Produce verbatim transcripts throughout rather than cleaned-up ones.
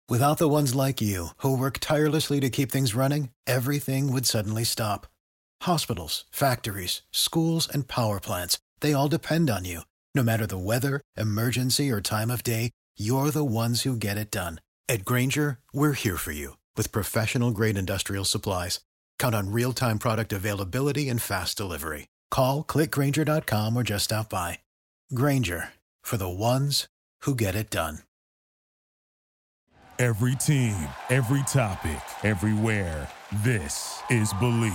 Without the ones like you, who work tirelessly to keep things running, everything would suddenly stop. Hospitals, factories, schools, and power plants, they all depend on you. No matter the weather, emergency, or time of day, you're the ones who get it done. At Grainger, we're here for you with professional-grade industrial supplies. Count on real-time product availability and fast delivery. Call, click Grainger dot com, or just stop by. Grainger, for the ones who get it done. Every team, every topic, everywhere. This is Believe.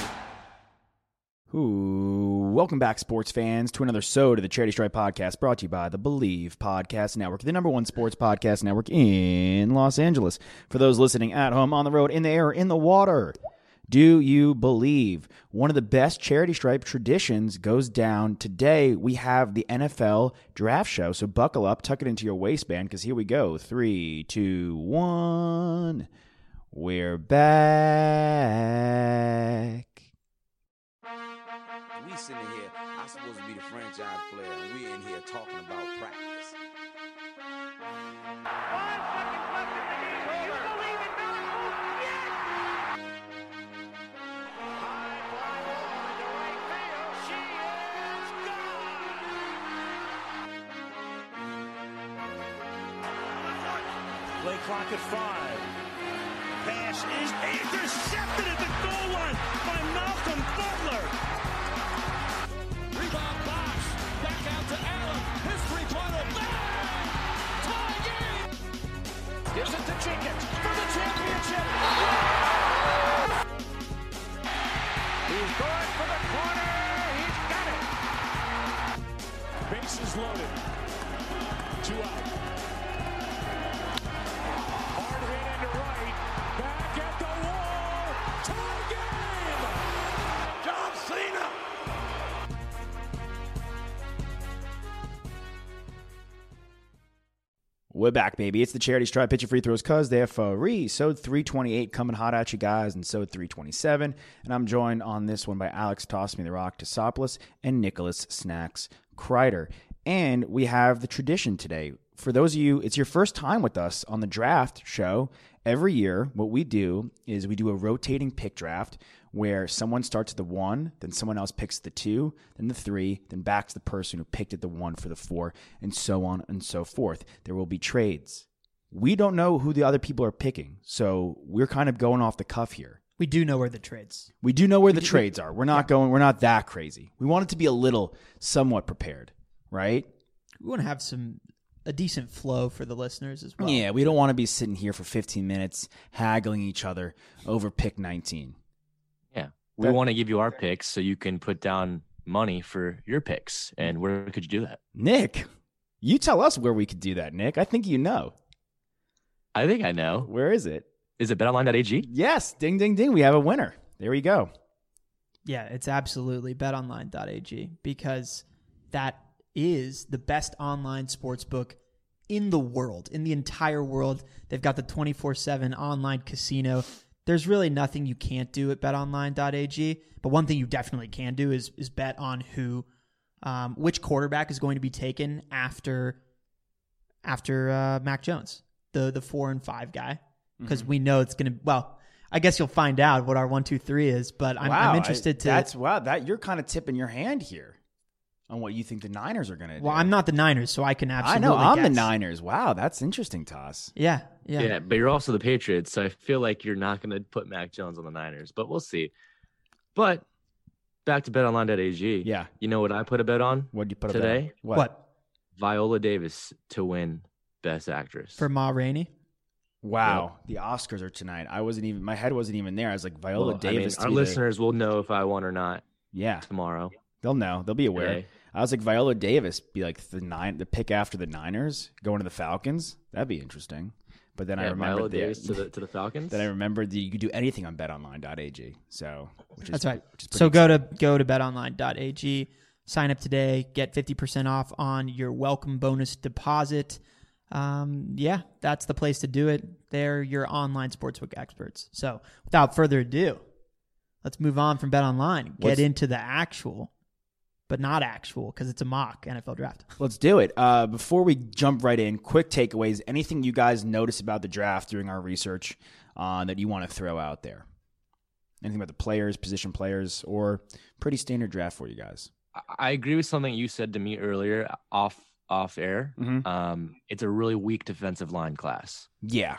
Ooh, welcome back, sports fans, to another episode of the Charity Stripe Podcast, brought to you by the Believe Podcast Network, the number one sports podcast network in Los Angeles. For those listening at home, on the road, in the air, in the water, do you believe? One of the best Charity Stripe traditions goes down today. We have the N F L draft show, so buckle up, tuck it into your waistband, because here we go. Three, two, one. We're back. We sitting here, I'm supposed to be the franchise player, and we in here talking about practice. Five seconds left in the game. Do you believe in miracles? Yes! High fly ball into right field. She is gone! Play clock at five. Pass is intercepted at the goal line by Malcolm Butler. Rebound box. Back out to Allen. His three-pointer. Bang! Tie game! Gives it to Jenkins for the championship. He's going for the corner. He's got it. Bases loaded. Two out. Hard hit into right. Back at the wall. Tie game! John Cena! We're back, baby. It's the Charity Stripe Pitch Your Free Throws, cuz they're free. Sode three twenty-eight coming hot at you guys, and Sode three twenty-seven. And I'm joined on this one by Alex Toss Me the Rock Tosopoulos and Nicholas Snacks Kreider. And we have the tradition today. For those of you, it's your first time with us on the draft show. Every year, what we do is we do a rotating pick draft where someone starts at the one, then someone else picks the two, then the three, then back to the person who picked at the one for the four, and so on and so forth. There will be trades. We don't know who the other people are picking, so we're kind of going off the cuff here. We do know where the trades. We do know where the trades are. We're not going, we're not that crazy. We want it to be a little somewhat prepared, right? We want to have some a decent flow for the listeners as well. Yeah, we don't want to be sitting here for fifteen minutes haggling each other over pick nineteen. Yeah, we that, want to give you our picks so you can put down money for your picks. And where could you do that? Nick, you tell us where we could do that, Nick. I think you know. I think I know. Where is it? Is it bet online dot a g? Yes. Ding, ding, ding. We have a winner. There we go. Yeah, it's absolutely bet online dot a g because that is the best online sports book in the world, in the entire world. They've got the twenty-four seven online casino. There's really nothing you can't do at bet online dot a g, but one thing you definitely can do is is bet on who, um, which quarterback is going to be taken after after uh, Mac Jones, the the four and five guy, because mm-hmm. we know it's going to. Well, I guess you'll find out what our one, two, three is, but I'm, wow, I'm interested I, to. That's wow. That you're kind of tipping your hand here on what you think the Niners are going to do. Well, I'm not the Niners, so I can absolutely I know, I'm guess. the Niners. Wow, that's interesting, Toss. Yeah, yeah. Yeah, but you're also the Patriots, so I feel like you're not going to put Mac Jones on the Niners, but we'll see. But back to bet online dot a g. Yeah. You know what I put a bet on What did you put a today? bet on? What? what? Viola Davis to win Best Actress. For Ma Rainey? Wow, yep. The Oscars are tonight. I wasn't even, my head wasn't even there. I was like, Viola well, Davis. I mean, our listeners the... will know if I won or not. Yeah. Tomorrow. They'll know. They'll be aware. Today. I was like, Viola Davis be like the nine, the pick after the Niners, going to the Falcons. That'd be interesting. But then yeah, I remembered Viola the, Davis to the to the Falcons. Then I remembered that you could do anything on bet online dot a g. So which is, that's right. Which is so exciting. go to go to bet online dot a g, sign up today, get fifty percent off on your welcome bonus deposit. Um, yeah, that's the place to do it. They're your online sportsbook experts. So without further ado, let's move on from Bet Online. Get What's, into the actual but not actual because it's a mock N F L draft. Let's do it. Uh, before we jump right in, quick takeaways. Anything you guys notice about the draft during our research uh, that you want to throw out there? Anything about the players, position players, or pretty standard draft for you guys? I agree with something you said to me earlier off off air. Mm-hmm. Um, it's a really weak defensive line class. Yeah.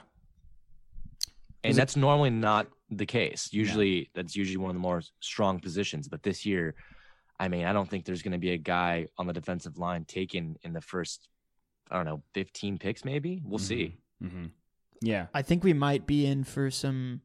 And Is that's it, normally not the case. Usually yeah. that's usually one of the more strong positions. But this year, I mean, I don't think there's going to be a guy on the defensive line taken in the first, I don't know, fifteen picks maybe. We'll mm-hmm. see. Mm-hmm. Yeah. I think we might be in for some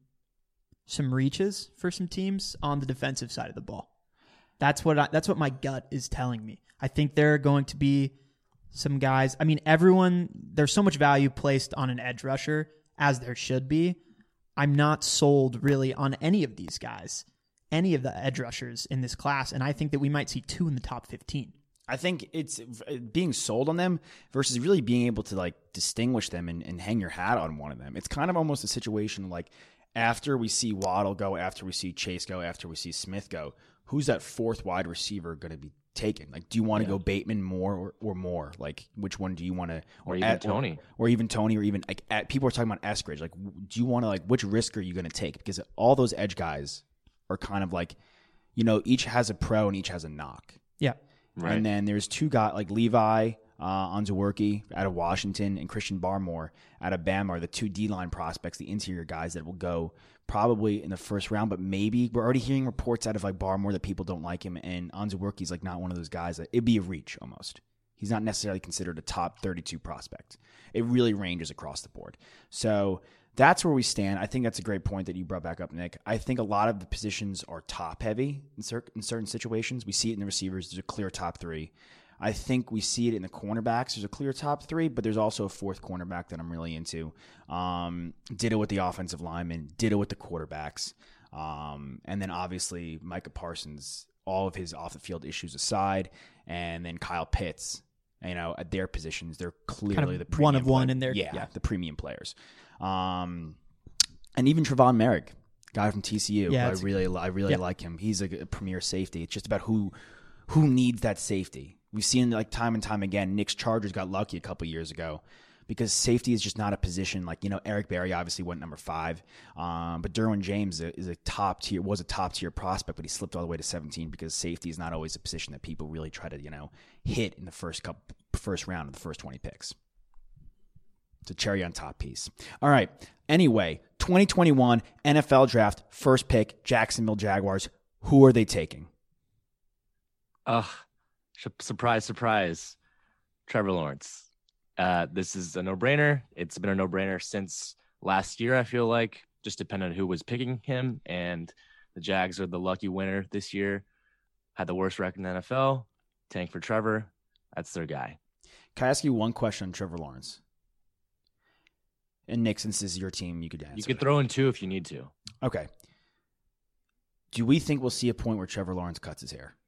some reaches for some teams on the defensive side of the ball. That's what I, that's what my gut is telling me. I think there are going to be some guys. I mean, everyone, there's so much value placed on an edge rusher, as there should be. I'm not sold really on any of these guys, any of the edge rushers in this class, and I think that we might see two in the top fifteen. I think it's being sold on them versus really being able to like distinguish them and, and hang your hat on one of them. It's kind of almost a situation like after we see Waddle go, after we see Chase go, after we see Smith go, who's that fourth wide receiver going to be taken? Like, do you want to yeah. go Bateman more or, or more? Like, which one do you want to, or, or even at, Tony, or, or even Tony, or even like at, people are talking about Eskridge. Like, do you want to like which risk are you going to take? Because all those edge guys are kind of like, you know, each has a pro and each has a knock. Yeah, right. And then there's two guys like Levi uh, Onzuwerke out of Washington and Christian Barmore out of Bama are the two D-line prospects, the interior guys that will go probably in the first round, but maybe we're already hearing reports out of like Barmore that people don't like him, and Onzuwerke's like not one of those guys that it'd be a reach almost. He's not necessarily considered a top thirty-two prospect. It really ranges across the board. So that's where we stand. I think that's a great point that you brought back up, Nick. I think a lot of the positions are top heavy in, cer- in certain situations. We see it in the receivers. There's a clear top three. I think we see it in the cornerbacks. There's a clear top three, but there's also a fourth cornerback that I'm really into. Um, ditto with the offensive linemen, ditto with the quarterbacks. Um, and then obviously Micah Parsons, all of his off-the-field issues aside, and then Kyle Pitts, you know, at their positions, they're clearly kind of the premium one of one play- in there. Yeah, yeah, the premium players. Um, and even Trevon Merrick, guy from T C U. Yeah, I really, I really yeah. like him. He's a, a premier safety. It's just about who who needs that safety. We've seen like time and time again. Nick's Chargers got lucky a couple years ago because safety is just not a position. Like, you know, Eric Berry obviously went number five, um, but Derwin James is a top tier, was a top tier prospect, but he slipped all the way to seventeen because safety is not always a position that people really try to, you know, hit in the first couple, first round of the first twenty picks. It's a cherry on top piece. All right. Anyway, twenty twenty-one N F L draft, first pick, Jacksonville Jaguars. Who are they taking? Ugh. Surprise, surprise, Trevor Lawrence. Uh, this is a no-brainer. It's been a no-brainer since last year, I feel like, just depending on who was picking him. And the Jags are the lucky winner this year. Had the worst record in the N F L. Tank for Trevor. That's their guy. Can I ask you one question on Trevor Lawrence? And Nick, since this is your team, you could answer. You could throw in two if you need to. Okay. Do we think we'll see a point where Trevor Lawrence cuts his hair?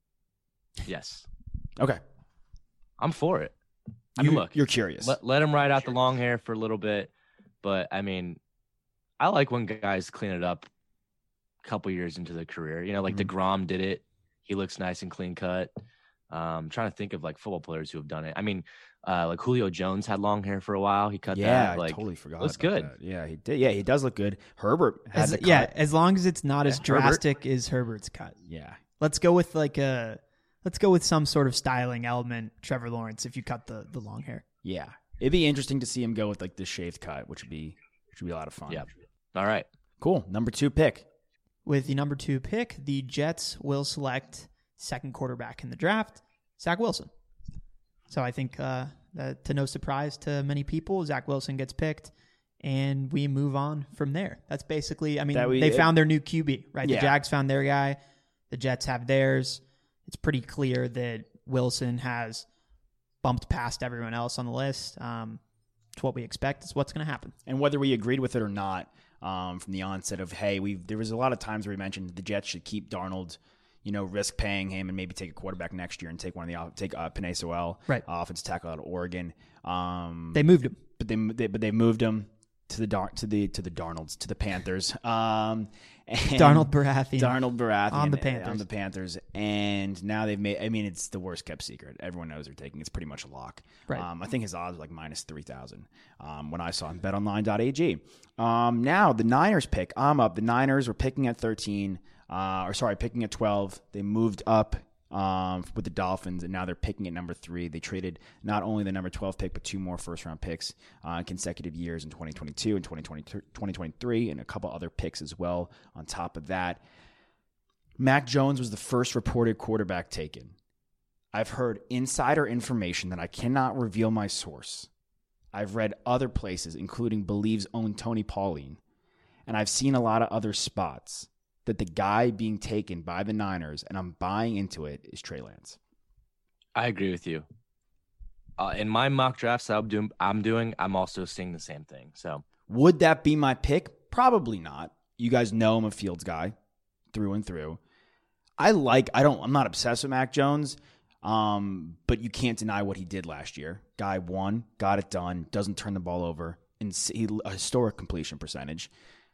Yes. Okay. I'm for it. I you, mean, look. You're curious. Let, let him ride out the long hair for a little bit. But, I mean, I like when guys clean it up a couple years into their career. You know, like mm-hmm. DeGrom did it. He looks nice and clean cut. Um, I'm trying to think of, like, football players who have done it. I mean, uh, like Julio Jones had long hair for a while. He cut yeah, that. Like, I totally forgot looks about good. that. Yeah, he did. Yeah, he does look good. Herbert had as, the cut. Yeah, as long as it's not yeah, as drastic Herbert. as Herbert's cut. Yeah. Let's go with, like, a... Let's go with some sort of styling element, Trevor Lawrence, if you cut the, the long hair. Yeah. It'd be interesting to see him go with like the shaved cut, which would be which would be a lot of fun. Yeah. All right. Cool. Number two pick. With the number two pick, the Jets will select second quarterback in the draft, Zach Wilson. So I think uh, that, to no surprise to many people, Zach Wilson gets picked, and we move on from there. That's basically, I mean, we, they it, found their new Q B, right? Yeah. The Jags found their guy. The Jets have theirs. It's pretty clear that Wilson has bumped past everyone else on the list. Um, it's what we expect. It's what's going to happen. And whether we agreed with it or not, um, from the onset of, hey, we there was a lot of times where we mentioned the Jets should keep Darnold, you know, risk paying him and maybe take a quarterback next year and take one of the take uh, Penei Sewell, right, offensive tackle out of Oregon. Um, they moved him, but they, they but they moved him. to the Dar- to the to the Darnolds to the Panthers. Um, and Darnold Baratheon. Darnold Baratheon on the Panthers. On the Panthers, and now they've made. I mean, it's the worst kept secret. Everyone knows they're taking. It's pretty much a lock. Right. Um, I think his odds were like minus three thousand. Um, when I saw him bet online dot a g. Um, now the Niners pick. I'm up. The Niners were picking at thirteen. Uh, or sorry, picking at twelve. They moved up. Um, with the Dolphins, and now they're picking at number three. They traded not only the number twelve pick, but two more first-round picks uh, in consecutive years in twenty twenty-two and twenty twenty-three, and a couple other picks as well on top of that. Mac Jones was the first reported quarterback taken. I've heard insider information that I cannot reveal my source. I've read other places, including Believe's own Tony Pauline, and I've seen a lot of other spots that the guy being taken by the Niners, and I'm buying into it, is Trey Lance. I agree with you. Uh, in my mock drafts that I'm doing, I'm doing, I'm also seeing the same thing. So, would that be my pick? Probably not. You guys know I'm a Fields guy through and through. I like, I don't, I'm not obsessed with Mac Jones, um, but you can't deny what he did last year. Guy won, got it done, doesn't turn the ball over, and he, a historic completion percentage.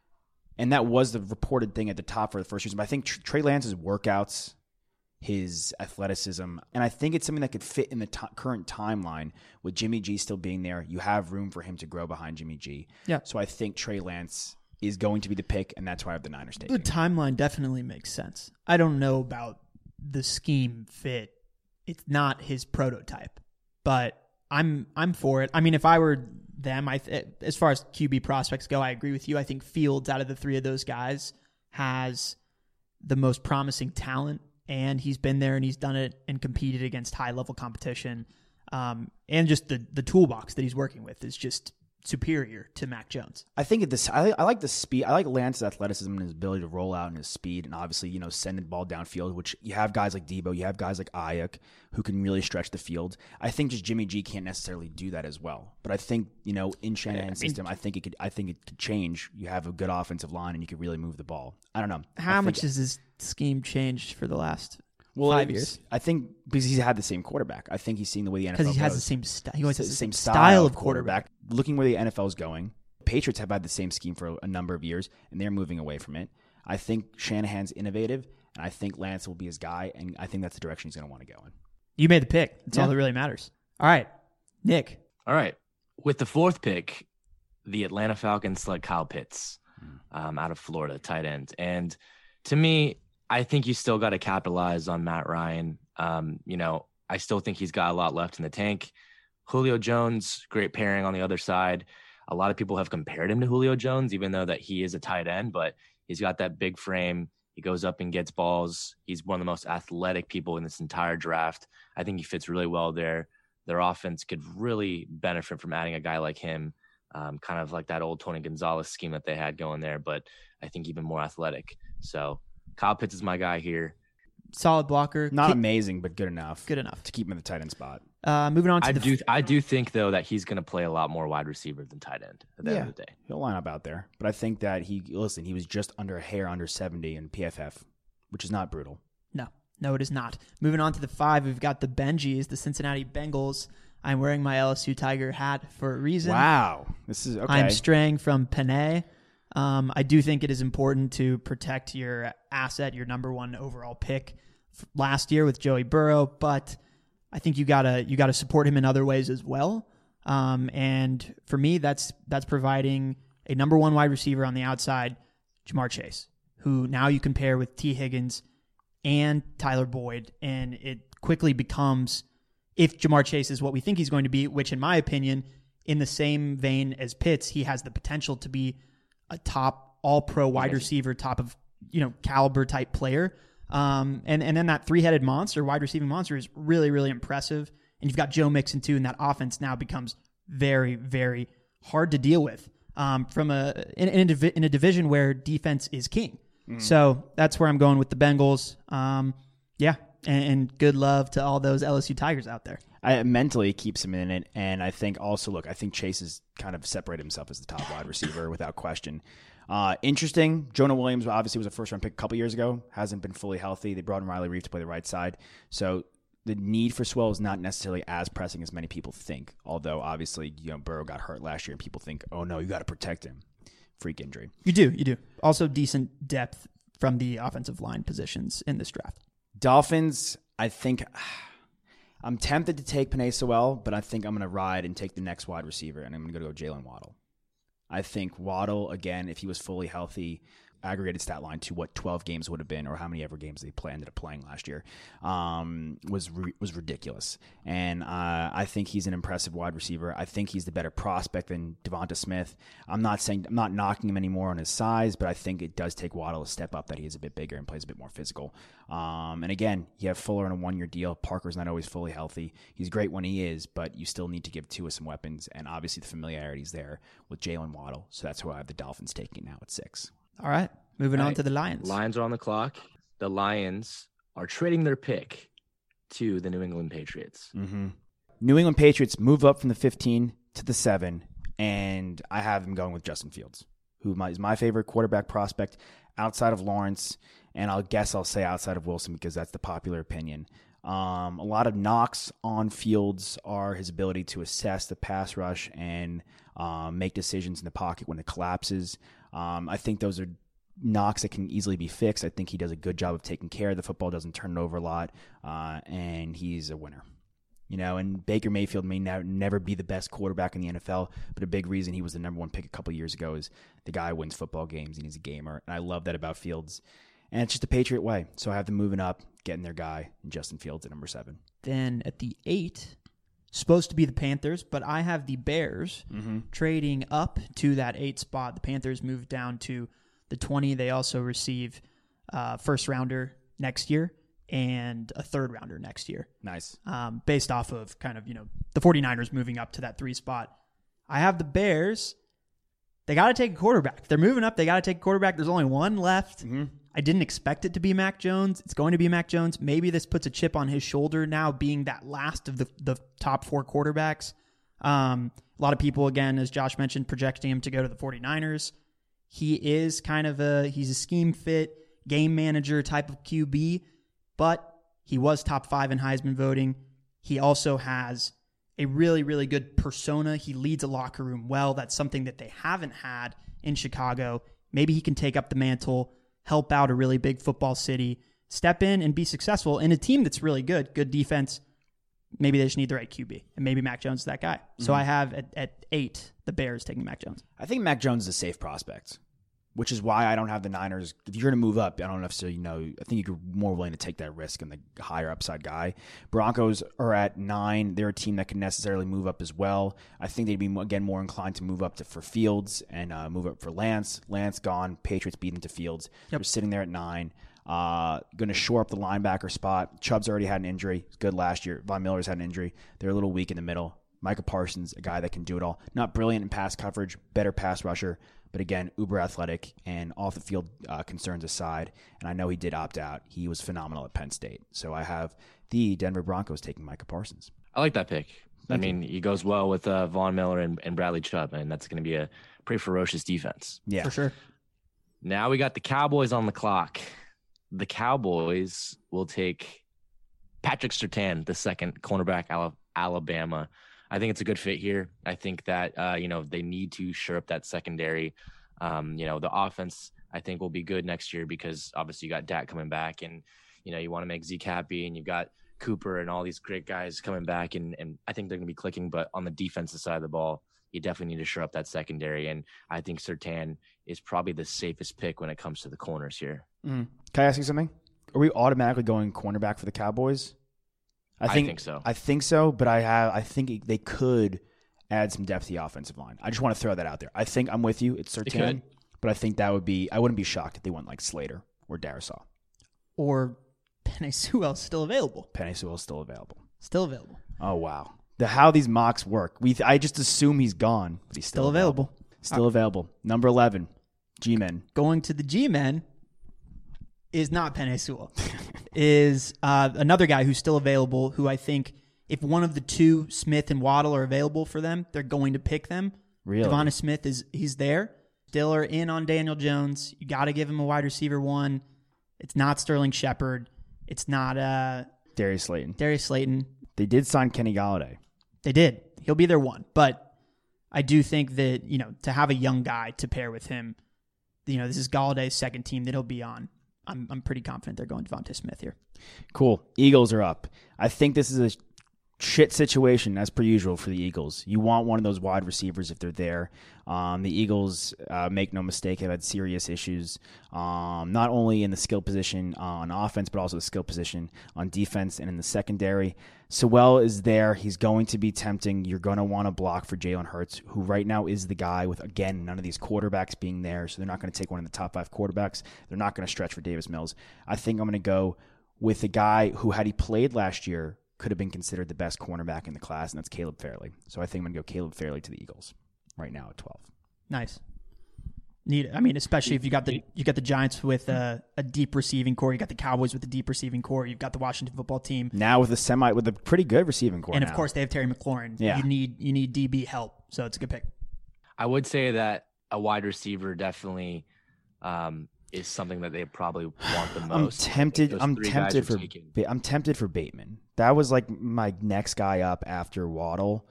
And that was the reported thing at the top for the first season. But I think Trey Lance's workouts, his athleticism, and I think it's something that could fit in the t- current timeline with Jimmy G still being there. You have room for him to grow behind Jimmy G. Yeah. So I think Trey Lance is going to be the pick, and that's why I have the Niners taking. The timeline definitely makes sense. I don't know about the scheme fit. It's not his prototype, but I'm I'm for it. I mean, if I were them, I th- as far as Q B prospects go, I agree with you. I think Fields, out of the three of those guys, has the most promising talent, and he's been there and he's done it and competed against high level competition. Um, and just the the toolbox that he's working with is just superior to Mac Jones. I think this. I, I like the speed. I like Lance's athleticism and his ability to roll out and his speed, and obviously, you know, send the ball downfield. Which you have guys like Debo, you have guys like Ayuk who can really stretch the field. I think just Jimmy G can't necessarily do that as well. But I think, you know, in Shanahan's I mean, system, I think it could. I think it could change. You have a good offensive line, and you could really move the ball. I don't know How I much think, has his scheme changed for the last well, five it's- years? I think because he's had the same quarterback. I think he's seeing the way the N F L Because he has goes. the same style. He always has the same style, style of quarterback. Looking where the N F L is going, Patriots have had the same scheme for a number of years, and they're moving away from it. I think Shanahan's innovative, and I think Lance will be his guy, and I think that's the direction he's going to want to go in. You made the pick. That's Yeah. all that really matters. All right, Nick. all right. With the fourth pick, the Atlanta Falcons select Kyle Pitts um, out of Florida, tight end. And to me, I think you still got to capitalize on Matt Ryan. Um, you know, I still think he's got a lot left in the tank. Julio Jones, great pairing on the other side. A lot of people have compared him to Julio Jones, even though that he is a tight end, but he's got that big frame. He goes up and gets balls. He's one of the most athletic people in this entire draft. I think he fits really well there. Their offense could really benefit from adding a guy like him, um, kind of like that old Tony Gonzalez scheme that they had going there, but I think even more athletic. So Kyle Pitts is my guy here. Solid blocker. Not Ki- amazing, but good enough. Good enough. to keep him in the tight end spot. Uh, moving on to I the do I do think, though, that he's going to play a lot more wide receiver than tight end at the Yeah. end of the day. He'll line up out there, but I think that he listen. He was just under a hair under seventy in P F F, which is not brutal. No, no, it is not. Moving on to the five, we've got the Benjis, the Cincinnati Bengals. I'm wearing my L S U Tiger hat for a reason. Wow, this is okay. I'm straying from Panay. Um, I do think it is important to protect your asset, your number one overall pick f- last year with Joey Burrow, but I think you gotta you gotta support him in other ways as well. Um, and for me, that's that's providing a number one wide receiver on the outside, Jamar Chase, who now you can pair with T. Higgins and Tyler Boyd, and it quickly becomes, if Jamar Chase is what we think he's going to be, which in my opinion, in the same vein as Pitts, he has the potential to be a top all-pro wide receiver, top of, you know, caliber type player. Um, and, and then that three-headed monster, wide receiving monster, is really, really impressive. And you've got Joe Mixon too, and that offense now becomes very, very hard to deal with um, from a in, in, a divi- in a division where defense is king. Mm. So that's where I'm going with the Bengals. Um, yeah, and, and good love to all those L S U Tigers out there. I mentally keeps him in it, and I think also look, I think Chase has kind of separated himself as the top wide receiver without question. Uh, interesting. Jonah Williams obviously was a first round pick a couple years ago. Hasn't been fully healthy. They brought in Riley Reef to play the right side. So the need for Sewell is not necessarily as pressing as many people think. Although obviously, you know, Burrow got hurt last year, and people think, oh no, you got to protect him. Freak injury. You do, you do. Also, decent depth from the offensive line positions in this draft. Dolphins, I think I'm tempted to take Penei Sewell, but I think I'm going to ride and take the next wide receiver, and I'm going to go Jalen Waddle. I think Waddle, again, if he was fully healthy, aggregated stat line to what twelve games would have been, or how many ever games they play, ended up playing last year, um, was re- was ridiculous. And uh, I think he's an impressive wide receiver. I think he's the better prospect than Devonta Smith. I'm not saying I'm not knocking him anymore on his size, but I think it does take Waddle a step up, that he is a bit bigger and plays a bit more physical. Um, and again, you have Fuller on a one-year deal. Parker's not always fully healthy. He's great when he is, but you still need to give Tua some weapons, and obviously the familiarity is there with Jalen Waddle. So that's who I have the Dolphins taking now at six. All right. Moving All on right. to the Lions. Lions are on the clock. The Lions are trading their pick to the New England Patriots. Mm-hmm. New England Patriots move up from the fifteen to the seven, and I have them going with Justin Fields, who is my favorite quarterback prospect outside of Lawrence, and I'll guess I'll say outside of Wilson because that's the popular opinion. Um, a lot of knocks on Fields are his ability to assess the pass rush and um, make decisions in the pocket when it collapses. Um, I think those are knocks that can easily be fixed. I think he does a good job of taking care of the football, doesn't turn it over a lot, uh, and he's a winner. You know, and Baker Mayfield may ne- never be the best quarterback in the N F L, but a big reason he was the number one pick a couple years ago is the guy wins football games and he's a gamer, and I love that about Fields. And it's just a Patriot way. So I have them moving up, getting their guy, and Justin Fields at number seven. Then at the eight, supposed to be the Panthers, but I have the Bears mm-hmm. trading up to that eight spot. The Panthers moved down to the twenty. They also receive uh, first rounder next year and a third rounder next year. Nice. Um, based off of kind of, you know, the 49ers moving up to that three spot. I have the Bears. They got to take a quarterback. If they're moving up, they got to take a quarterback. There's only one left. Mm-hmm. I didn't expect it to be Mac Jones. It's going to be Mac Jones. Maybe this puts a chip on his shoulder now, being that last of the, the top four quarterbacks. Um, a lot of people, again, as Josh mentioned, projecting him to go to the 49ers. He is kind of a, he's a scheme fit, game manager type of Q B, but he was top five in Heisman voting. He also has a really, really good persona. He leads a locker room well. That's something that they haven't had in Chicago. Maybe he can take up the mantle, help out a really big football city, step in and be successful in a team that's really good, good defense. Maybe they just need the right Q B, and maybe Mac Jones is that guy. Mm-hmm. So I have at, at eight, the Bears taking Mac Jones. I think Mac Jones is a safe prospect, which is why I don't have the Niners. If you're going to move up, I don't necessarily know. I think you're more willing to take that risk and the higher upside guy. Broncos are at nine. They're a team that can necessarily move up as well. I think they'd be, again, more inclined to move up to for Fields and uh, move up for Lance. Lance gone. Patriots beaten to Fields. Yep. They're sitting there at nine. Uh, going to shore up the linebacker spot. Chubb's already had an injury. He's good last year. Von Miller's had an injury. They're a little weak in the middle. Micah Parsons, a guy that can do it all. Not brilliant in pass coverage, better pass rusher, but again, uber athletic and off the field uh, concerns aside. And I know he did opt out. He was phenomenal at Penn State. So I have the Denver Broncos taking Micah Parsons. I like that pick. Thank I mean, you. he goes well with uh, Von Miller and, and Bradley Chubb, and that's going to be a pretty ferocious defense. Yeah, for sure. Now we got the Cowboys on the clock. The Cowboys will take Patrick Surtain, the second cornerback, Alabama. I think it's a good fit here. I think that, uh, you know, they need to shore up that secondary. Um, you know, the offense, I think, will be good next year because obviously you got Dak coming back and, you know, you want to make Zeke happy and you've got Cooper and all these great guys coming back. And, and I think they're going to be clicking. But on the defensive side of the ball, you definitely need to shore up that secondary. And I think Surtain is probably the safest pick when it comes to the corners here. Mm. Can I ask you something? Are we automatically going cornerback for the Cowboys? I think, I think so. I think so, but I have. I think they could add some depth to the offensive line. I just want to throw that out there. I think I'm with you. It's Surtain, but I think that would be. I wouldn't be shocked if they went like Slater or Darisaw or Penei Sewell still available. Penei Sewell still available. Still available. Oh wow, the how these mocks work. We I just assume he's gone, but he's still, still available. available. Still right. available. Number eleven, G-Men. Going to the G-Men is not Penei Sewell. is uh, another guy who's still available, who I think if one of the two, Smith and Waddle, are available for them, they're going to pick them. Really? Devonta Smith, is he's there. Still are in on Daniel Jones. You got to give him a wide receiver one. It's not Sterling Shepard. It's not uh, Darius Slayton. Darius Slayton. They did sign Kenny Galladay. They did. He'll be their one. But I do think that, you know, to have a young guy to pair with him, you know, this is Galladay's second team that he'll be on. I'm I'm pretty confident they're going Devontae Smith here. Cool. Eagles are up. I think this is a shit situation as per usual for the Eagles. You want one of those wide receivers if they're there. Um, the Eagles, uh, make no mistake, have had serious issues, um, not only in the skill position on offense, but also the skill position on defense and in the secondary. Sewell is there. He's going to be tempting. You're going to want to block for Jalen Hurts, who right now is the guy with, again, none of these quarterbacks being there, so they're not going to take one of the top five quarterbacks. They're not going to stretch for Davis Mills. I think I'm going to go with a guy who, had he played last year, could have been considered the best cornerback in the class, and that's Caleb Fairley. So I think I'm going to go Caleb Fairley to the Eagles right now at twelve. Nice. Need. I mean, especially if you got the you got the Giants with a, a deep receiving core, you got the Cowboys with a deep receiving core, you've got the Washington football team now with a semi with a pretty good receiving core, and now. Of course they have Terry McLaurin. Yeah. You need you need D B help, so it's a good pick. I would say that a wide receiver definitely um, is something that they probably want the most. I'm tempted. Those I'm three tempted guys are for. taken. Ba- I'm tempted for Bateman. That was like my next guy up after Waddle.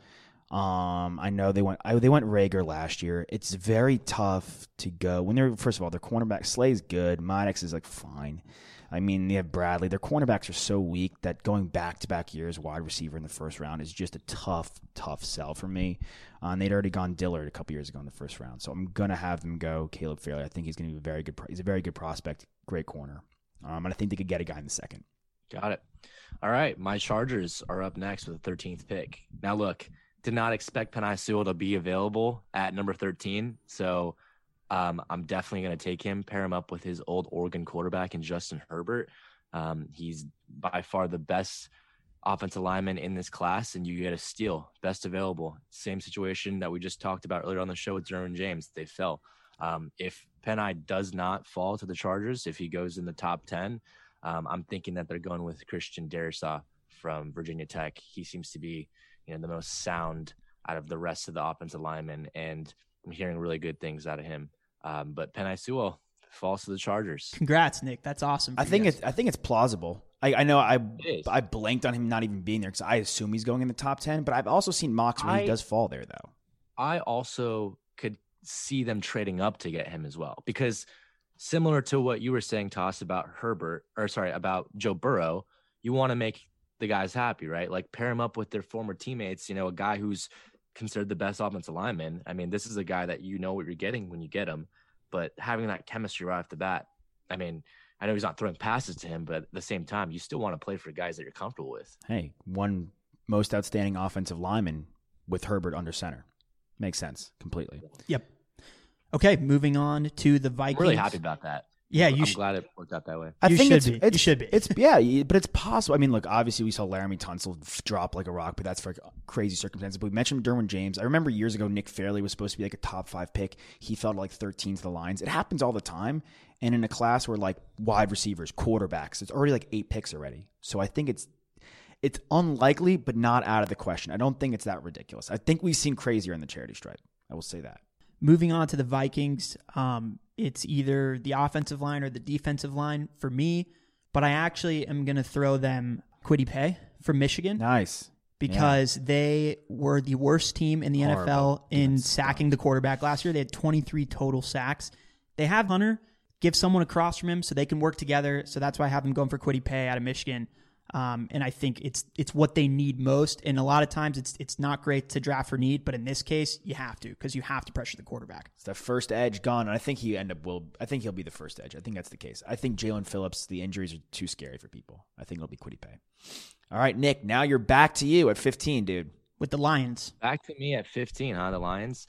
Um, I know they went. I, they went Rager last year. It's very tough to go when they're. First of all, their cornerback Slay's good. Maddox is like fine. I mean, they have Bradley. Their cornerbacks are so weak that going back to back years wide receiver in the first round is just a tough, tough sell for me. Uh, and they'd already gone Dillard a couple years ago in the first round, so I'm gonna have them go Caleb Fairley. I think he's gonna be a very good. He's a very good prospect, great corner. Um, and I think they could get a guy in the second. Got it. All right, my Chargers are up next with the thirteenth pick. Now, look, did not expect Penei Sewell to be available at number thirteen, so um, I'm definitely going to take him, pair him up with his old Oregon quarterback in Justin Herbert. Um, he's by far the best offensive lineman in this class, and you get a steal, best available. Same situation that we just talked about earlier on the show with Derwin James. They fell. Um, if Penei does not fall to the Chargers, if he goes in the top ten, um, I'm thinking that they're going with Christian Darrisaw from Virginia Tech. He seems to be, you know, the most sound out of the rest of the offensive linemen, and I'm hearing really good things out of him. Um, but Penei Sewell falls to the Chargers. Congrats, Nick. That's awesome. I think it's. I think it's plausible. I, I know I is. I blanked on him not even being there because I assume he's going in the top ten. But I've also seen mocks where I- he does fall there though. I also could see them trading up to get him as well, because similar to what you were saying, Toss, about Herbert, or sorry, about Joe Burrow, you want to make the guys happy, right? Like pair him up with their former teammates, you know, a guy who's considered the best offensive lineman. I mean, this is a guy that you know what you're getting when you get him, but having that chemistry right off the bat, I mean, I know he's not throwing passes to him, but at the same time, you still want to play for guys that you're comfortable with. Hey, one most outstanding offensive lineman with Herbert under center. Makes sense completely. Yep. Okay, moving on to the Vikings. I'm really happy about that. Yeah, I'm you sh- glad it worked out that way. I You think should it's, be. You it's should be. It's yeah, but it's possible. I mean, look, obviously we saw Laramie Tunsil drop like a rock, but that's for crazy circumstances. But we mentioned Derwin James. I remember years ago Nick Fairley was supposed to be like a top five pick. He fell to like thirteen to the Lions. It happens all the time. And in a class where like wide receivers, quarterbacks, it's already like eight picks already. So I think it's it's unlikely, but not out of the question. I don't think it's that ridiculous. I think we've seen crazier in the charity stripe. I will say that. Moving on to the Vikings, um, it's either the offensive line or the defensive line for me, but I actually am going to throw them Kwity Paye from Michigan Nice. because they were the worst team in the N F L Horrible. in Defense sacking the quarterback last year. They had twenty-three total sacks. They have Hunter. Give someone across from him so they can work together. So that's why I have them going for Kwity Paye out of Michigan. Um, and I think it's it's what they need most. And a lot of times it's it's not great to draft for need, but in this case you have to because you have to pressure the quarterback. It's the first edge gone, and I think he end up will. I think he'll be the first edge. I think that's the case. I think Jalen Phillips, the injuries are too scary for people. I think it'll be Kwity Paye. All right, Nick. Now you're back to you at fifteen, dude. With the Lions. Back to me at fifteen, huh? The Lions.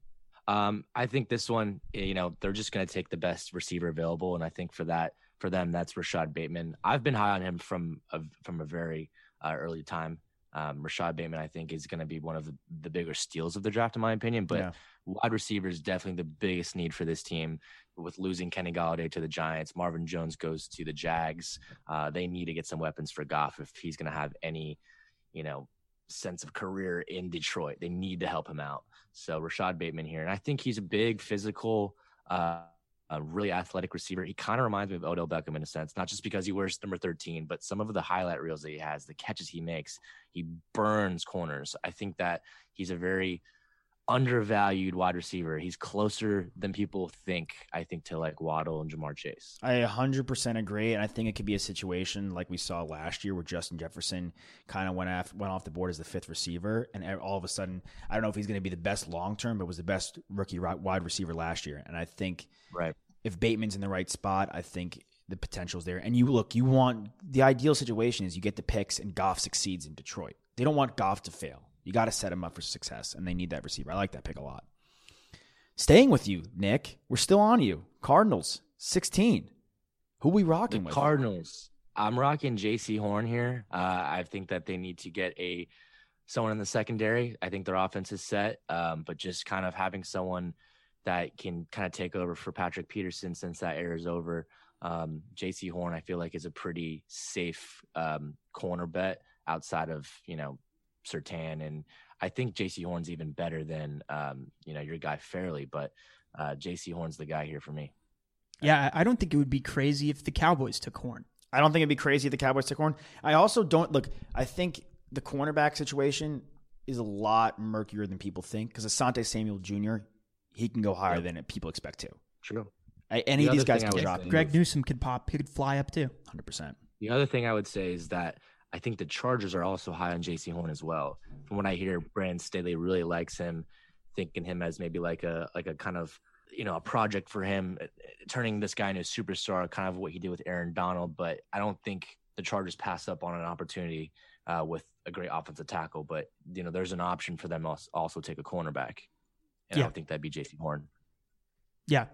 Um, I think this one, you know, they're just going to take the best receiver available, and I think for that, for them, that's Rashad Bateman. I've been high on him from a, from a very uh, early time. Um, Rashad Bateman, I think, is going to be one of the, the bigger steals of the draft, in my opinion. But Yeah. wide receiver is definitely the biggest need for this team. With losing Kenny Galladay to the Giants, Marvin Jones goes to the Jags. Uh, they need to get some weapons for Goff if he's going to have any, you know, sense of career in Detroit. They need to help him out. So Rashad Bateman here. And I think he's a big physical uh, a really athletic receiver. He kind of reminds me of Odell Beckham in a sense, not just because he wears number thirteen, but some of the highlight reels that he has, the catches he makes, he burns corners. I think that he's a very undervalued wide receiver. He's closer than people think, I think, to like Waddle and Jamar Chase. I one hundred percent agree, and I think it could be a situation like we saw last year where Justin Jefferson kind of went off, went off the board as the fifth receiver, and all of a sudden, I don't know if he's going to be the best long-term, but was the best rookie wide receiver last year. And I think right. if Bateman's in the right spot, I think the potential's there. And you look, you want – the ideal situation is you get the picks and Goff succeeds in Detroit. They don't want Goff to fail. You got to set him up for success, and they need that receiver. I like that pick a lot. Staying with you, Nick. We're still on you. Cardinals, sixteen. Who we rocking the with? Cardinals. I'm rocking J C Horn here. Uh, I think that they need to get a someone in the secondary. I think their offense is set, um, but just kind of having someone that can kind of take over for Patrick Peterson since that era is over. Um, J C Horn, I feel like, is a pretty safe um, corner bet outside of, you know, Surtain, and I think J C Horn's even better than um, you know, your guy Fairley, but uh, J C Horn's the guy here for me. Yeah, I don't think it would be crazy if the Cowboys took Horn. I don't think it'd be crazy if the Cowboys took Horn. I also don't look. I think the cornerback situation is a lot murkier than people think because Asante Samuel Junior he can go higher yep. than people expect to. True. I, any the of these guys can drop. Greg Newsome could pop. He could fly up too. one hundred percent. The other thing I would say is that I think the Chargers are also high on J C Horn as well. From what I hear, Brandon Staley really likes him, thinking him as maybe like a like a kind of, you know, a project for him, turning this guy into a superstar, kind of what he did with Aaron Donald. But I don't think the Chargers pass up on an opportunity uh, with a great offensive tackle. But, you know, there's an option for them to also take a cornerback. And yeah. I don't think that'd be J C Horn. Yeah.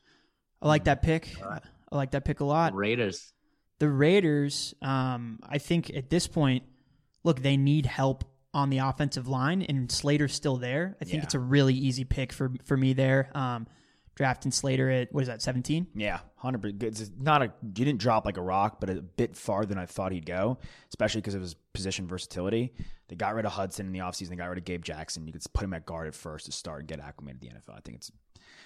I like that pick. Right. I like that pick a lot. Raiders. The Raiders, um, I think at this point, look, they need help on the offensive line, and Slater's still there. I think yeah. it's a really easy pick for for me there. Um, drafting Slater at, what is that, seventeen? Yeah, one hundred percent. It's not a, you didn't drop like a rock, but a bit farther than I thought he'd go, especially because of his position versatility. They got rid of Hudson in the offseason. They got rid of Gabe Jackson. You could put him at guard at first to start and get acclimated to the N F L. I think it's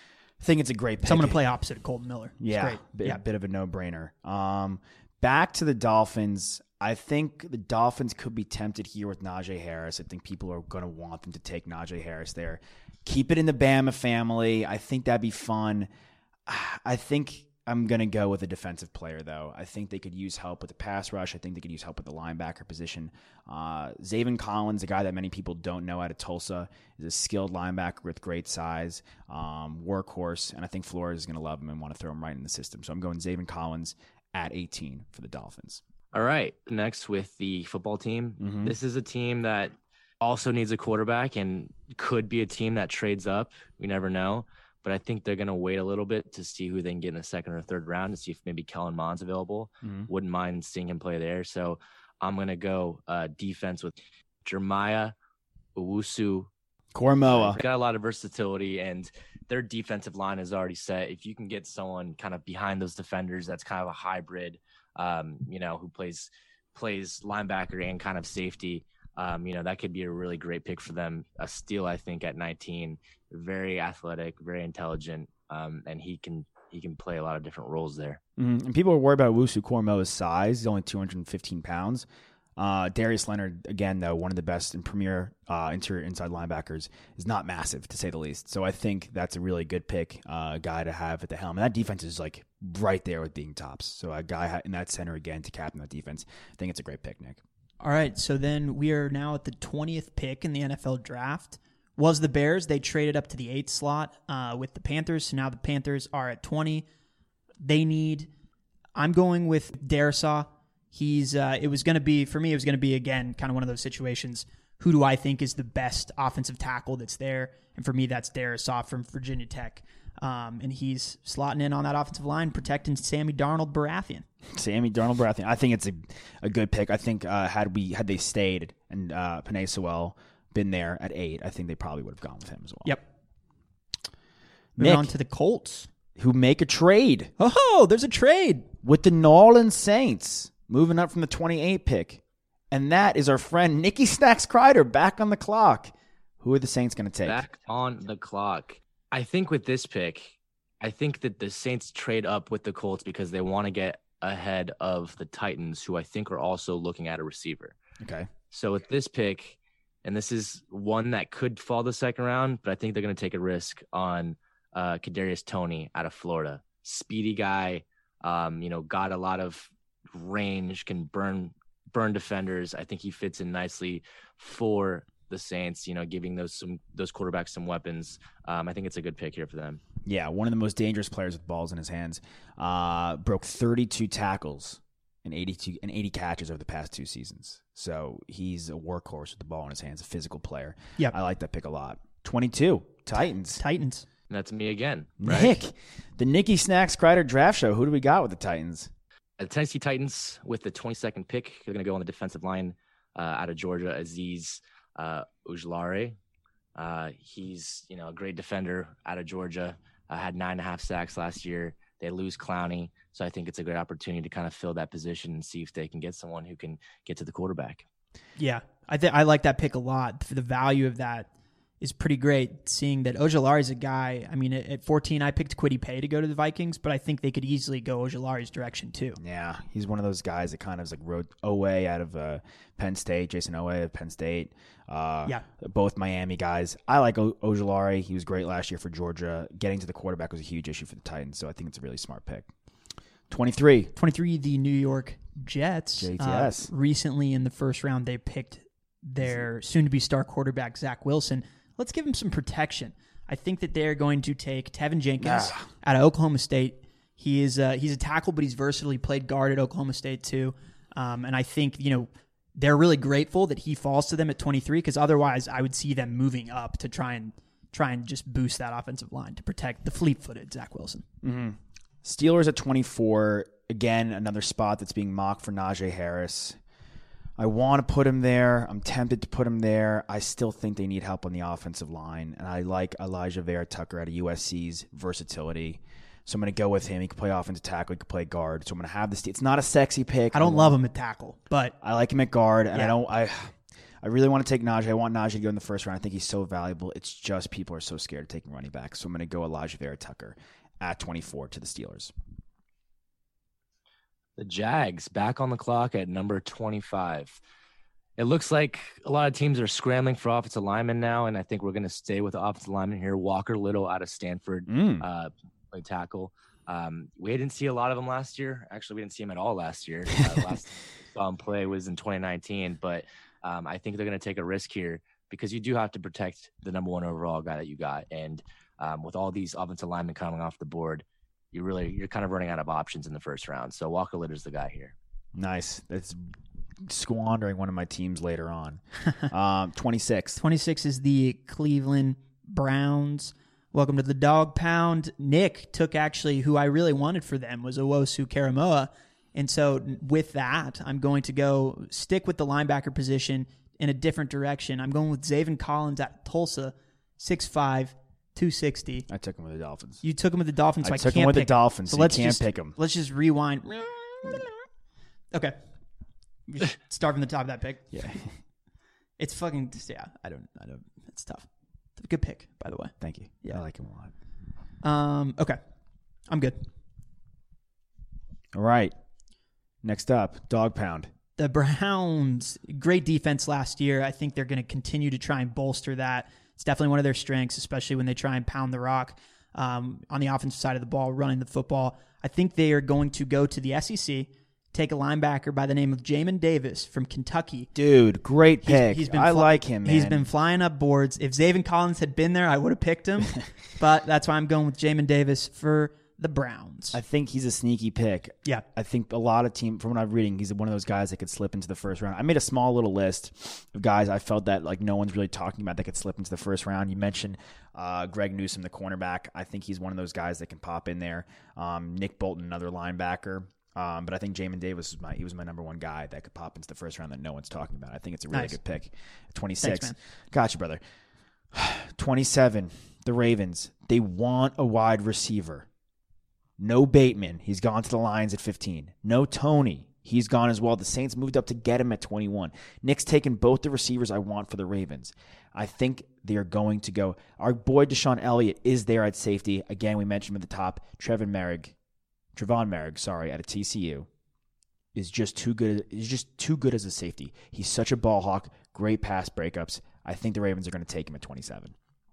I think it's a great pick. So I'm going to play opposite of Colton Miller. It's yeah, great. Bit, yeah, bit of a no-brainer. Um, back to the Dolphins. I think the Dolphins could be tempted here with Najee Harris. I think people are going to want them to take Najee Harris there. Keep it in the Bama family. I think that'd be fun. I think I'm going to go with a defensive player, though. I think they could use help with the pass rush. I think they could use help with the linebacker position. Uh, Zaven Collins, a guy that many people don't know out of Tulsa, is a skilled linebacker with great size, um, workhorse, and I think Flores is going to love him and want to throw him right in the system. So I'm going Zaven Collins at eighteen for the Dolphins. All right. Next with the football team. Mm-hmm. This is a team that also needs a quarterback and could be a team that trades up. We never know. But I think they're going to wait a little bit to see who they can get in the second or third round to see if maybe Kellen Mond's available. Mm-hmm. Wouldn't mind seeing him play there. So I'm going to go uh, defense with Jeremiah Owusu. Koromoa. Got a lot of versatility, and their defensive line is already set. If you can get someone kind of behind those defenders that's kind of a hybrid, um, you know, who plays plays linebacker and kind of safety, Um, you know, that could be a really great pick for them. A steal, I think, at nineteen. Very athletic, very intelligent, um, and he can he can play a lot of different roles there. Mm-hmm. And people are worried about Owusu Koromoa's size. He's only two hundred fifteen pounds. Uh, Darius Leonard, again, though, one of the best and premier uh, interior inside linebackers, is not massive, to say the least. So I think that's a really good pick, uh, guy to have at the helm. And that defense is like right there with being tops. So a guy in that center, again, to captain that defense, I think it's a great pick, Nick. All right, so then we are now at the twentieth pick in the N F L draft. Was the Bears. They traded up to the eighth slot uh, with the Panthers, so now the Panthers are at twenty. They need – I'm going with Darrisaw. He's. Uh, it was going to be – for me, it was going to be, again, kind of one of those situations. Who do I think is the best offensive tackle that's there? And for me, that's Darrisaw from Virginia Tech. Um, and he's slotting in on that offensive line, protecting Sammy Darnold Baratheon. Sammy Darnold Baratheon. I think it's a a good pick. I think uh, had we had they stayed and uh, Penei Sewell been there at eight, I think they probably would have gone with him as well. Yep. Nick, Moving on to the Colts, who make a trade. Oh, there's a trade with the New Orleans Saints, moving up from the twenty-eight pick, and that is our friend Nicky Snacks Kreider back on the clock. Who are the Saints going to take? Back on the clock. I think with this pick, I think that the Saints trade up with the Colts because they want to get ahead of the Titans, who I think are also looking at a receiver. Okay. So with this pick, and this is one that could fall the second round, but I think they're going to take a risk on uh, Kadarius Toney out of Florida. Speedy guy, um, you know, got a lot of range, can burn burn defenders. I think he fits in nicely for the Saints, you know, giving those some those quarterbacks some weapons. Um, I think it's a good pick here for them. Yeah, one of the most dangerous players with balls in his hands. Uh, broke thirty-two tackles and eighty-two and eighty catches over the past two seasons. So he's a workhorse with the ball in his hands, a physical player. Yeah, I like that pick a lot. twenty-two, Titans. Titans. And that's me again. Right? Nick, the Nicky Snacks Kreider draft show. Who do we got with the Titans? The Tennessee Titans with the twenty-second pick. They're going to go on the defensive line uh, out of Georgia, Azeez uh, Ojulari. Uh, he's, you know, a great defender out of Georgia. Uh, had nine and a half sacks last year. They lose Clowney, so I think it's a great opportunity to kind of fill that position and see if they can get someone who can get to the quarterback. Yeah, I think I like that pick a lot. The value of that is pretty great, seeing that Ojulari is a guy. I mean, at fourteen, I picked Kwity Paye to go to the Vikings, but I think they could easily go Ojulari's direction too. Yeah, he's one of those guys that kind of is like rode Owe out of uh, Penn State, Jason Owe of Penn State. Uh, yeah. Both Miami guys. I like o- Ojulari. He was great last year for Georgia. Getting to the quarterback was a huge issue for the Titans, so I think it's a really smart pick. twenty-three. twenty-three, the New York Jets. J T S. Uh, recently in the first round, they picked their soon-to-be star quarterback, Zach Wilson. Let's give him some protection. I think that they're going to take Tevin Jenkins ah. out of Oklahoma State. He is uh, he's a tackle, but he's versatile. He played guard at Oklahoma State too. Um, and I think, you know, they're really grateful that he falls to them at twenty-three, because otherwise I would see them moving up to try and try and just boost that offensive line to protect the fleet-footed Zach Wilson. Mm-hmm. Steelers at twenty-four. Again, another spot that's being mocked for Najee Harris. I want to put him there. I'm tempted to put him there. I still think they need help on the offensive line, and I like Elijah Vera Tucker out of U S C's versatility. So I'm going to go with him. He can play offensive tackle. He can play guard. So I'm going to have this. It's not a sexy pick. I don't I love him at tackle, but I like him at guard, and yeah. I don't. I I really want to take Najee. I want Najee to go in the first round. I think he's so valuable. It's just people are so scared of taking running back. So I'm going to go Elijah Vera Tucker at twenty-four to the Steelers. The Jags back on the clock at number twenty-five. It looks like a lot of teams are scrambling for offensive linemen now, and I think we're going to stay with the offensive lineman here. Walker Little out of Stanford, mm. uh, play tackle. Um, we didn't see a lot of him last year. Actually, we didn't see him at all last year. Uh, the last time we saw him play was in twenty nineteen, but um, I think they're going to take a risk here because you do have to protect the number one overall guy that you got. And um, with all these offensive linemen coming off the board, you really, you're kind of running out of options in the first round. So Walker Litter's the guy here. Nice. That's squandering one of my teams later on. um, twenty-six. twenty-six is the Cleveland Browns. Welcome to the Dog Pound. Nick took actually who I really wanted for them was Owosu Karamoa. And so with that, I'm going to go stick with the linebacker position in a different direction. I'm going with Zaven Collins at Tulsa, six five, two sixty. I took him with the Dolphins. You took him with the Dolphins, so I, I took can't him with pick the Dolphins, him. So, so let's you can't just, pick him. Let's just rewind. Okay. Start from the top of that pick. Yeah. It's fucking, yeah, I don't, I don't, it's tough. Good pick, by the way. Thank you. Yeah. I like him a lot. Um. Okay. I'm good. All right. Next up, Dog Pound. The Browns, great defense last year. I think they're going to continue to try and bolster that. It's definitely one of their strengths, especially when they try and pound the rock um, on the offensive side of the ball, running the football. I think they are going to go to the S E C, take a linebacker by the name of Jamin Davis from Kentucky. Dude, great pick. He's, he's been I fly- like him, man. He's been flying up boards. If Zaven Collins had been there, I would have picked him. But that's why I'm going with Jamin Davis for the Browns. I think he's a sneaky pick. Yeah. I think a lot of team, from what I'm reading, he's one of those guys that could slip into the first round. I made a small little list of guys I felt that like no one's really talking about that could slip into the first round. You mentioned uh, Greg Newsome, the cornerback. I think he's one of those guys that can pop in there. Um, Nick Bolton, another linebacker. Um, but I think Jamin Davis was my he was my number one guy that could pop into the first round that no one's talking about. I think it's a really nice. good pick. twenty-six. Thanks, man. Gotcha, brother. twenty-seven. The Ravens. They want a wide receiver. No Bateman. He's gone to the Lions at fifteen. No Tony. He's gone as well. The Saints moved up to get him at twenty-one. Nick's taken both the receivers I want for the Ravens. I think they are going to go. Our boy Deshaun Elliott is there at safety. Again, we mentioned him at the top. Trevon Merrick, Trevon Merrick, sorry, at a T C U is just too good. Is just too good as a safety. He's such a ball hawk. Great pass breakups. I think the Ravens are going to take him at twenty-seven.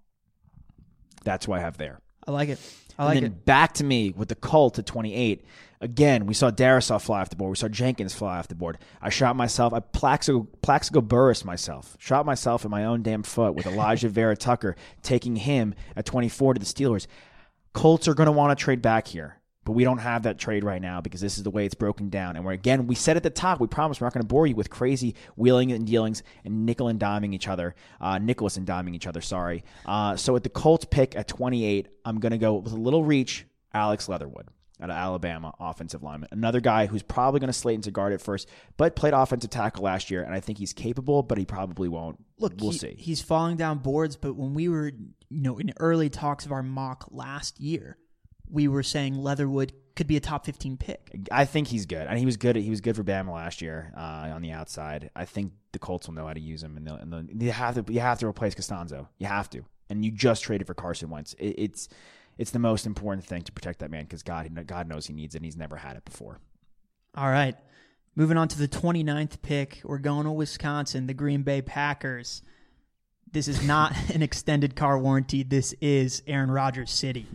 That's who I have there. I like it. I like and then it. Back to me with the Colt at twenty-eight. Again, we saw Darisaw fly off the board. We saw Jenkins fly off the board. I shot myself. I Plaxico, Plaxico Burris myself. Shot myself in my own damn foot with Elijah Vera Tucker taking him at twenty-four to the Steelers. Colts are going to want to trade back here, but we don't have that trade right now because this is the way it's broken down. And we're again, we said at the top, we promise we're not going to bore you with crazy wheeling and dealings and nickel and diming each other, uh, Nicholas and diming each other. Sorry. Uh, so at the Colts pick at twenty-eight, I'm going to go with a little reach, Alex Leatherwood out of Alabama, offensive lineman. Another guy who's probably going to slate into guard at first, but played offensive tackle last year, and I think he's capable, but he probably won't. Look, we'll he, see. He's falling down boards, but when we were, you know, in early talks of our mock last year, we were saying Leatherwood could be a top fifteen pick. I think he's good, and he was good. He was good for Bama last year uh, on the outside. I think the Colts will know how to use him, and, they'll, and they'll, you have to. You have to replace Costanzo. You have to, and you just traded for Carson Wentz. It, it's it's the most important thing to protect that man because God God knows he needs it, and he's never had it before. All right, moving on to the twenty-ninth pick, we're going to Wisconsin, the Green Bay Packers. This is not an extended car warranty. This is Aaron Rodgers City.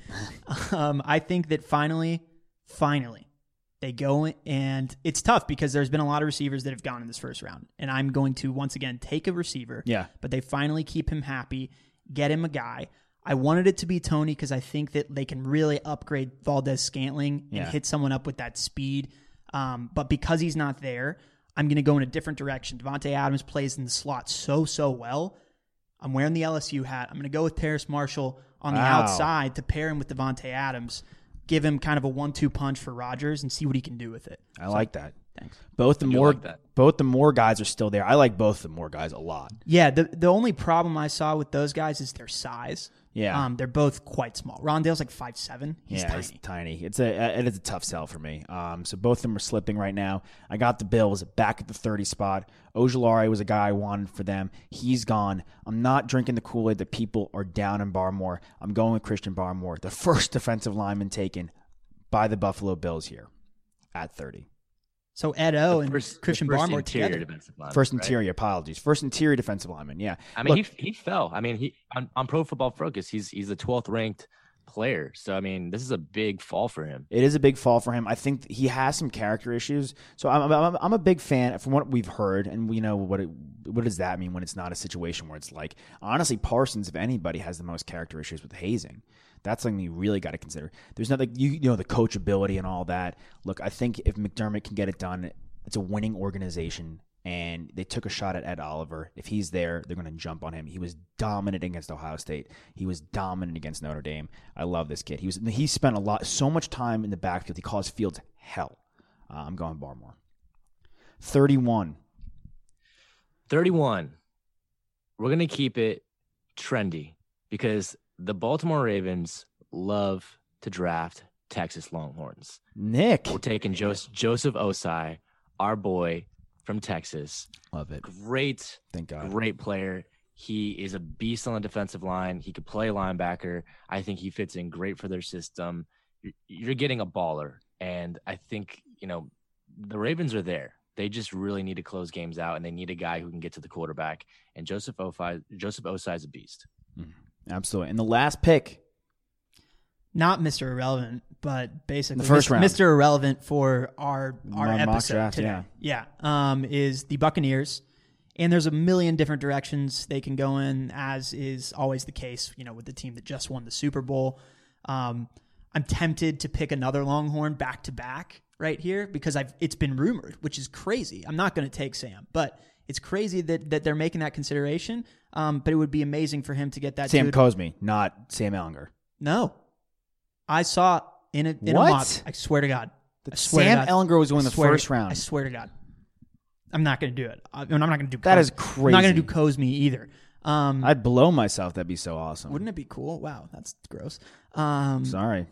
Um, I think that finally, finally, they go in, and it's tough because there's been a lot of receivers that have gone in this first round. And I'm going to, once again, take a receiver. Yeah. But they finally keep him happy, get him a guy. I wanted it to be Tony because I think that they can really upgrade Valdez Scantling and Yeah. hit someone up with that speed. Um, but because he's not there, I'm going to go in a different direction. Devontae Adams plays in the slot so, so well. I'm wearing the L S U hat. I'm going to go with Terrace Marshall on the Wow. outside to pair him with Devontae Adams, give him kind of a one two punch for Rodgers, and see what he can do with it. I like that. Thanks. Both the I do more like that. both the more guys are still there. I like both the more guys a lot. Yeah, the the only problem I saw with those guys is their size. Yeah. Um, they're both quite small. Rondale's like five seven. He's yeah, tiny. it's tiny. It's a it is a tough sell for me. Um, so both of them are slipping right now. I got the Bills back at the thirty spot. Ojulari was a guy I wanted for them. He's gone. I'm not drinking the Kool-Aid that people are down in Barmore. I'm going with Christian Barmore, the first defensive lineman taken by the Buffalo Bills here at thirty. So Ed O and First- Christian the first Barmore interior together. defensive lineman, First right? interior, apologies. First interior defensive lineman. Yeah. I mean, Look, he he fell. I mean, he on, on Pro Football Focus, he's he's the twelfth ranked player. So I mean, this is a big fall for him. It is a big fall for him. I think he has some character issues. So I'm, I'm, I'm a big fan from what we've heard, and we know what it, what does that mean when it's not a situation where it's like, honestly, Parsons, if anybody, has the most character issues with hazing. That's something you really got to consider. There's nothing, you, you know, the coachability and all that. Look, I think if McDermott can get it done, it's a winning organization. And they took a shot at Ed Oliver. If he's there, they're going to jump on him. He was dominant against Ohio State. He was dominant against Notre Dame. I love this kid. He was he spent a lot, so much time in the backfield. He calls fields hell. Uh, I'm going Barmore. thirty-one. thirty-one. We're going to keep it trendy because the Baltimore Ravens love to draft Texas Longhorns. Nick. We're taking Joseph, Joseph Osai, our boy from Texas. Love it. Great, Thank God. great player. He is a beast on the defensive line. He could play linebacker. I think he fits in great for their system. You're- You're getting a baller. And I think, you know, the Ravens are there. They just really need to close games out, and they need a guy who can get to the quarterback. And Joseph Osai, Joseph Osai is a beast. Absolutely. And the last pick, Not Mister Irrelevant, but basically The first Mister round. Mister Irrelevant for our our Our mock episode draft, today. Yeah, um, is the Buccaneers, and there's a million different directions they can go in, as is always the case. You know, with the team that just won the Super Bowl, um, I'm tempted to pick another Longhorn back to back right here because I've it's been rumored, which is crazy. I'm not going to take Sam, but it's crazy that that they're making that consideration. Um, but it would be amazing for him to get that. Sam dude. Cosme, not Sam Ellinger. No. I saw in a in What? a mock. I swear to God. I swear Sam to God. Ellinger was going I the swear first to, round. I swear to God. I'm not going to do it. I, I'm not going to do That Cos- is I'm crazy. not going to do Cosme either. Um, I'd blow myself. That'd be so awesome. wouldn't it be cool? Wow, that's gross. Um, Sorry.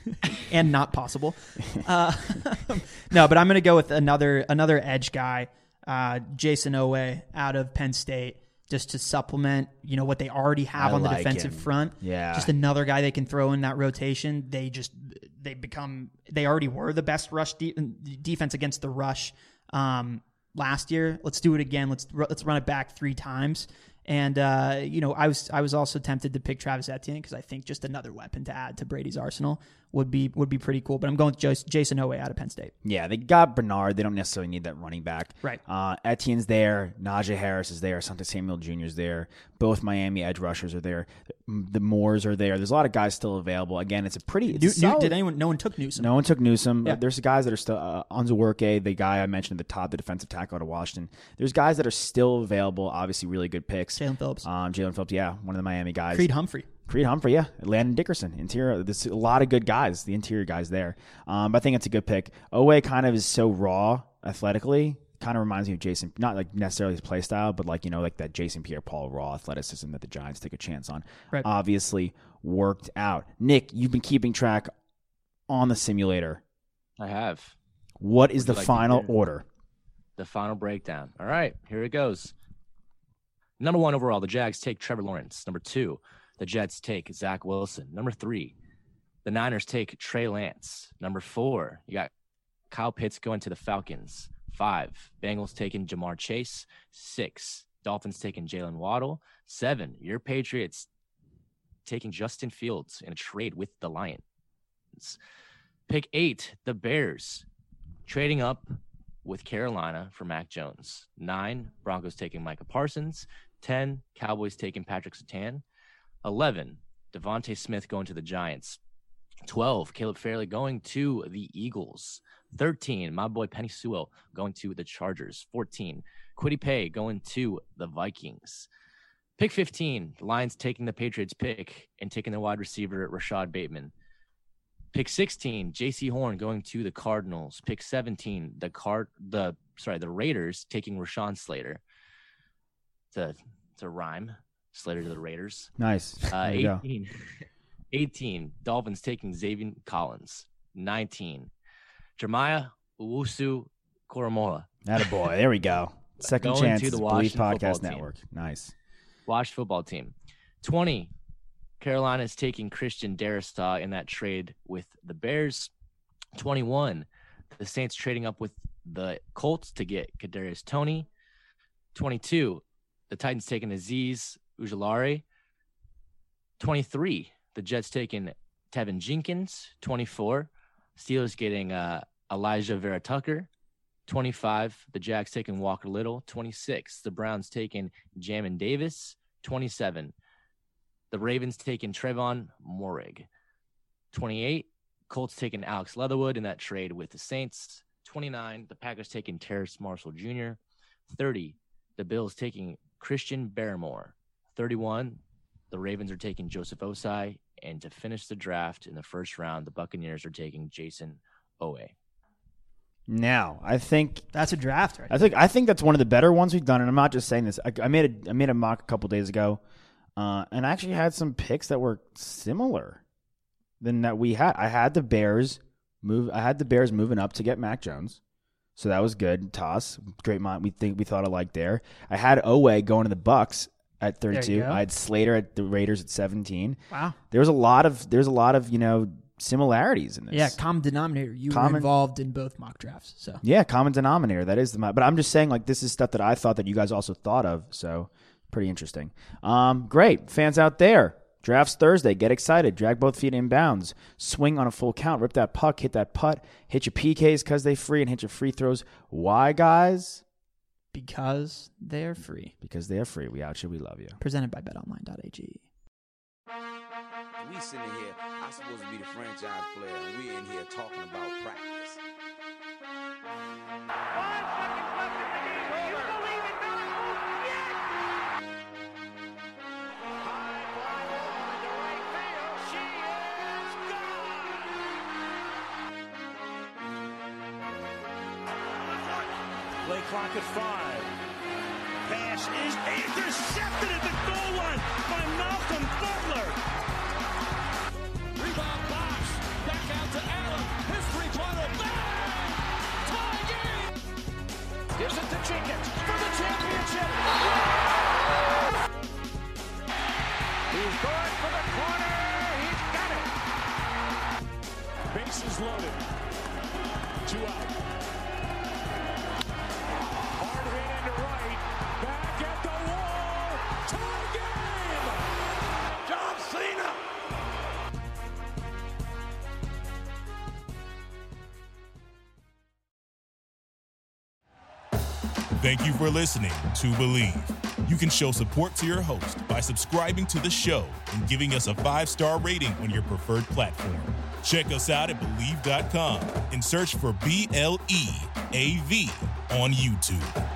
and not possible. Uh, no, but I'm going to go with another another edge guy, uh, Jason Owe out of Penn State, just to supplement, you know, what they already have I on the like defensive him. front. Yeah. Just another guy they can throw in that rotation. They just they become they already were the best rush de- defense against the rush um, last year. Let's do it again. Let's let's run it back three times. And uh, you know, I was I was also tempted to pick Travis Etienne because I think just another weapon to add to Brady's arsenal would be would be pretty cool. But I'm going with Jason Owe out of Penn State. Yeah, they got Bernard. They don't necessarily need that running back. Right. Uh, Etienne's there. Najee Harris is there. Asante Samuel Junior is there. Both Miami edge rushers are there. The Moores are there. There's a lot of guys still available. Again, it's a pretty. It's New, a solid- did anyone? No one took Newsom. No one took Newsom. Yeah. Uh, there's guys that are still uh, Onzuwerke, the guy I mentioned at the top, the defensive tackle out of Washington. There's guys that are still available. Obviously, really good picks. Jalen Phillips, Um, Jalen Phillips, yeah, one of the Miami guys. Creed Humphrey. Creed Humphrey, yeah. Landon Dickerson, interior. There's a lot of good guys, the interior guys there. Um, but I think it's a good pick. Owe kind of is so raw athletically. Kind of reminds me of Jason, not like necessarily his play style, but like, you know, like that Jason Pierre-Paul raw athleticism that the Giants take a chance on. Right. Obviously worked out. Nick, you've been keeping track on the simulator. I have. What is Would the you like to final hear? order? The final breakdown. All right, here it goes. Number one overall, the Jags take Trevor Lawrence. Number two, the Jets take Zach Wilson. Number three, the Niners take Trey Lance. Number four, you got Kyle Pitts going to the Falcons. Five, Bengals taking Jamar Chase. Six, Dolphins taking Jalen Waddle. Seven, your Patriots taking Justin Fields in a trade with the Lions. Pick eight, the Bears trading up with Carolina for Mac Jones. Nine, Broncos taking Micah Parsons. Ten, Cowboys taking Patrick Surtain. Eleven, Devontae Smith going to the Giants. Twelve, Caleb Farley going to the Eagles. Thirteen, my boy Penny Sewell going to the Chargers. Fourteen, Kwity Paye going to the Vikings. Pick fifteen, the Lions taking the Patriots pick and taking the wide receiver Rashad Bateman. Pick sixteen, J C Horn going to the Cardinals. Pick seventeen, the card the sorry, the Raiders taking Rashawn Slater. It's a, it's a rhyme. Slater to the Raiders. Nice. Uh, There you go. eighteen, eighteen, Dolphins taking Xavier Collins. nineteen, Jeremiah Owusu Koromoa. Attaboy. There we go. Second Going chance. to the Believe Washington Football Podcast Team. Network. Nice. Wash football team. twenty, Carolina is taking Christian Darrisaw in that trade with the Bears. twenty-one, the Saints trading up with the Colts to get Kadarius Toney. twenty-two, the Titans taking Azeez Ujulari. twenty-three, the Jets taking Tevin Jenkins. twenty-four, Steelers getting uh, Elijah Vera Tucker. twenty-five, the Jags taking Walker Little. twenty-six, the Browns taking Jamin Davis. twenty-seven, the Ravens taking Trevon Moehrig. twenty-eight, Colts taking Alex Leatherwood in that trade with the Saints. twenty-nine, the Packers taking Terrace Marshall Junior thirty, the Bills taking Christian Barrymore. thirty-one, the Ravens are taking Joseph Osai. And to finish the draft in the first round, the Buccaneers are taking Jason Owe. Now, I think That's a draft, right? I think I think that's one of the better ones we've done, and I'm not just saying this. I, I made a I made a mock a couple days ago, uh, and I actually had some picks that were similar than that we had. I had the Bears move. I had the Bears moving up to get Mac Jones, so that was good. Toss, great mind. We think we thought alike there. I had Owe going to the Bucks at thirty-two. go. I had Slater at the Raiders at seventeen. Wow. There was a lot of there's a lot of you know similarities in this. Yeah, common denominator. You Common- were involved in both mock drafts, so Yeah, common denominator. That is the. But I'm just saying, like, this is stuff that I thought that you guys also thought of. So pretty interesting. Um, great fans out there. Drafts Thursday. Get excited. Drag both feet inbounds. Swing on a full count. Rip that puck. Hit that putt. Hit your P Ks because they free and hit your free throws. Why, guys? because they're free. Because they are free. We out you. We love you. Presented by bet online dot a g. We sitting here, I'm supposed to be the franchise player, and we in here talking about practice. Five seconds left in the game. Do you believe it, Miller? Yes! High fly ball into right field. She is gone. Play clock at five. Pass is intercepted at the goal line by Malcolm Butler. Rebound box. Back Bases loaded. Two out. Hard hit into right. Back at the wall. Tie game. John Cena. Thank you for listening to Believe. You can show support to your host by subscribing to the show and giving us a five-star rating on your preferred platform. Check us out at Believe dot com and search for B L E A V on YouTube.